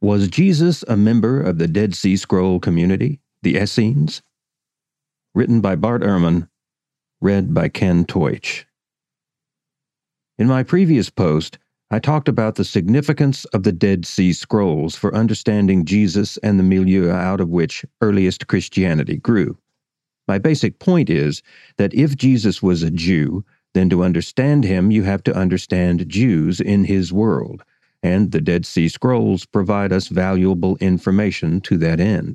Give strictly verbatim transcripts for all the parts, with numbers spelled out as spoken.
Was Jesus a member of the Dead Sea Scroll community, the Essenes? Written by Bart Ehrman, read by Ken Teutsch. In my previous post, I talked about the significance of the Dead Sea Scrolls for understanding Jesus and the milieu out of which earliest Christianity grew. My basic point is that if Jesus was a Jew, then to understand him you have to understand Jews in his world, and the Dead Sea Scrolls provide us valuable information to that end.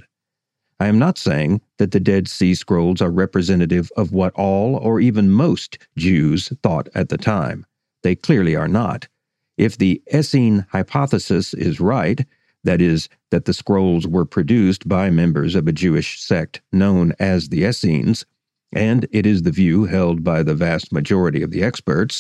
I am not saying that the Dead Sea Scrolls are representative of what all or even most Jews thought at the time. They clearly are not. If the Essene hypothesis is right, that is, that the scrolls were produced by members of a Jewish sect known as the Essenes, and it is the view held by the vast majority of the experts,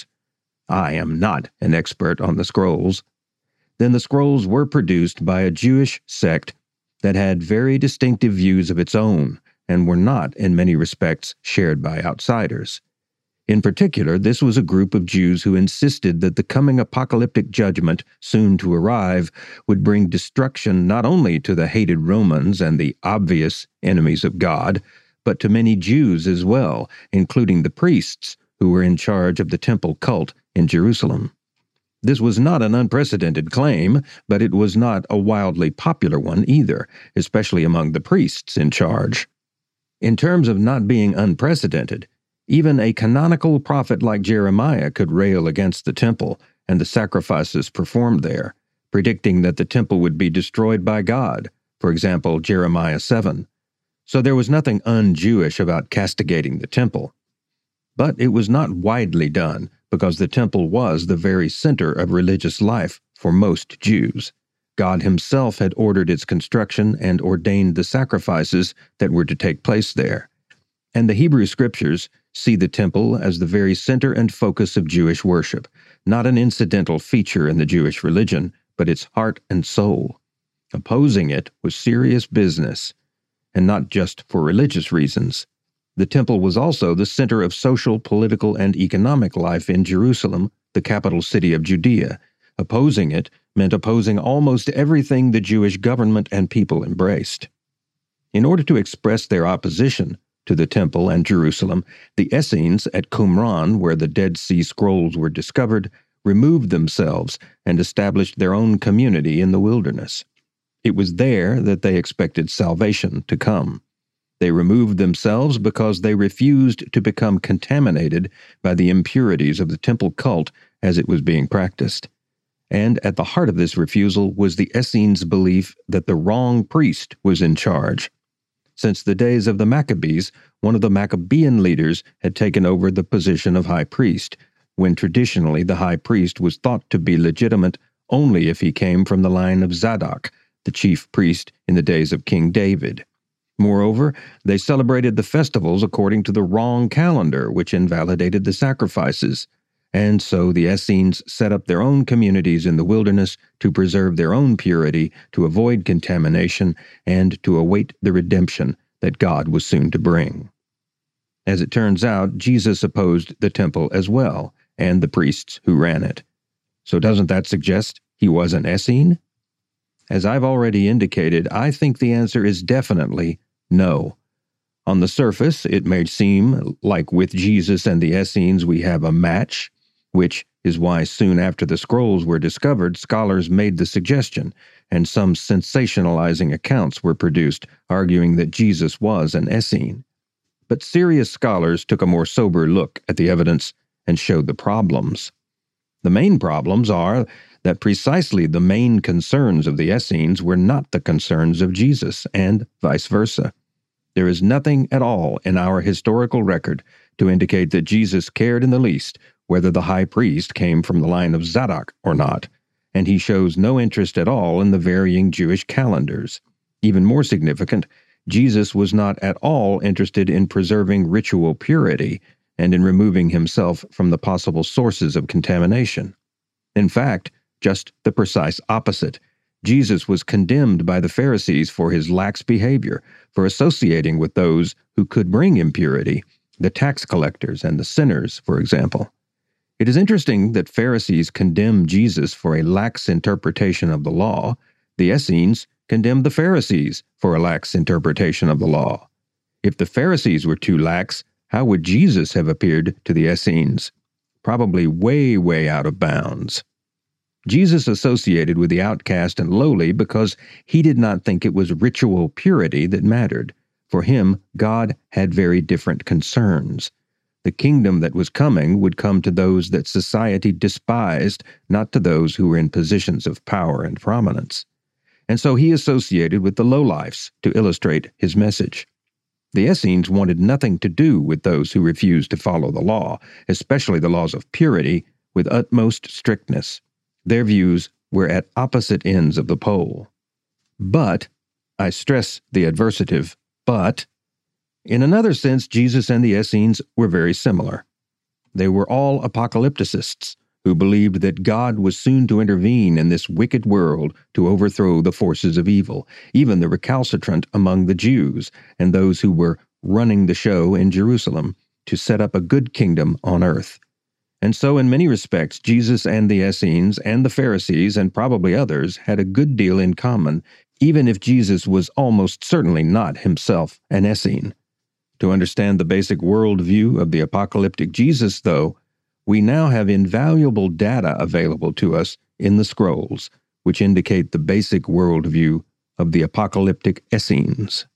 I am not an expert on the scrolls, then the scrolls were produced by a Jewish sect that had very distinctive views of its own and were not, in many respects, shared by outsiders. In particular, this was a group of Jews who insisted that the coming apocalyptic judgment, soon to arrive, would bring destruction not only to the hated Romans and the obvious enemies of God, but to many Jews as well, including the priests who were in charge of the temple cult in Jerusalem. This was not an unprecedented claim, but it was not a wildly popular one either, especially among the priests in charge. In terms of not being unprecedented, even a canonical prophet like Jeremiah could rail against the temple and the sacrifices performed there, predicting that the temple would be destroyed by God, for example, Jeremiah seven. So there was nothing un-Jewish about castigating the temple. But it was not widely done, because the temple was the very center of religious life for most Jews. God himself had ordered its construction and ordained the sacrifices that were to take place there. And the Hebrew Scriptures see the temple as the very center and focus of Jewish worship, not an incidental feature in the Jewish religion, but its heart and soul. Opposing it was serious business, and not just for religious reasons. The temple was also the center of social, political, and economic life in Jerusalem, the capital city of Judea. Opposing it meant opposing almost everything the Jewish government and people embraced. In order to express their opposition to the temple and Jerusalem, the Essenes at Qumran, where the Dead Sea Scrolls were discovered, removed themselves and established their own community in the wilderness. It was there that they expected salvation to come. They removed themselves because they refused to become contaminated by the impurities of the temple cult as it was being practiced. And at the heart of this refusal was the Essenes' belief that the wrong priest was in charge. Since the days of the Maccabees, one of the Maccabean leaders had taken over the position of high priest, when traditionally the high priest was thought to be legitimate only if he came from the line of Zadok, the chief priest in the days of King David. Moreover, they celebrated the festivals according to the wrong calendar, which invalidated the sacrifices. And so the Essenes set up their own communities in the wilderness to preserve their own purity, to avoid contamination, and to await the redemption that God was soon to bring. As it turns out, Jesus opposed the temple as well, and the priests who ran it. So doesn't that suggest he was an Essene? As I've already indicated, I think the answer is definitely no. On the surface, it may seem like with Jesus and the Essenes we have a match, which is why soon after the scrolls were discovered, scholars made the suggestion, and some sensationalizing accounts were produced arguing that Jesus was an Essene. But serious scholars took a more sober look at the evidence and showed the problems. The main problems are that precisely the main concerns of the Essenes were not the concerns of Jesus, and vice versa. There is nothing at all in our historical record to indicate that Jesus cared in the least whether the high priest came from the line of Zadok or not, and he shows no interest at all in the varying Jewish calendars. Even more significant, Jesus was not at all interested in preserving ritual purity and in removing himself from the possible sources of contamination. In fact, just the precise opposite. Jesus was condemned by the Pharisees for his lax behavior, for associating with those who could bring impurity, the tax collectors and the sinners, for example. It is interesting that Pharisees condemn Jesus for a lax interpretation of the law, The Essenes condemned the Pharisees for a lax interpretation of the law. If the Pharisees were too lax, how would Jesus have appeared to the Essenes? Probably way, way out of bounds. Jesus associated with the outcast and lowly because he did not think it was ritual purity that mattered. For him, God had very different concerns. The kingdom that was coming would come to those that society despised, not to those who were in positions of power and prominence. And so he associated with the lowlifes to illustrate his message. The Essenes wanted nothing to do with those who refused to follow the law, especially the laws of purity, with utmost strictness. Their views were at opposite ends of the pole. But, I stress the adversative, but, in another sense, Jesus and the Essenes were very similar. They were all apocalypticists who believed that God was soon to intervene in this wicked world to overthrow the forces of evil, even the recalcitrant among the Jews and those who were running the show in Jerusalem to set up a good kingdom on earth. And so, in many respects, Jesus and the Essenes and the Pharisees and probably others had a good deal in common, even if Jesus was almost certainly not himself an Essene. To understand the basic worldview of the apocalyptic Jesus, though, we now have invaluable data available to us in the scrolls, which indicate the basic worldview of the apocalyptic Essenes.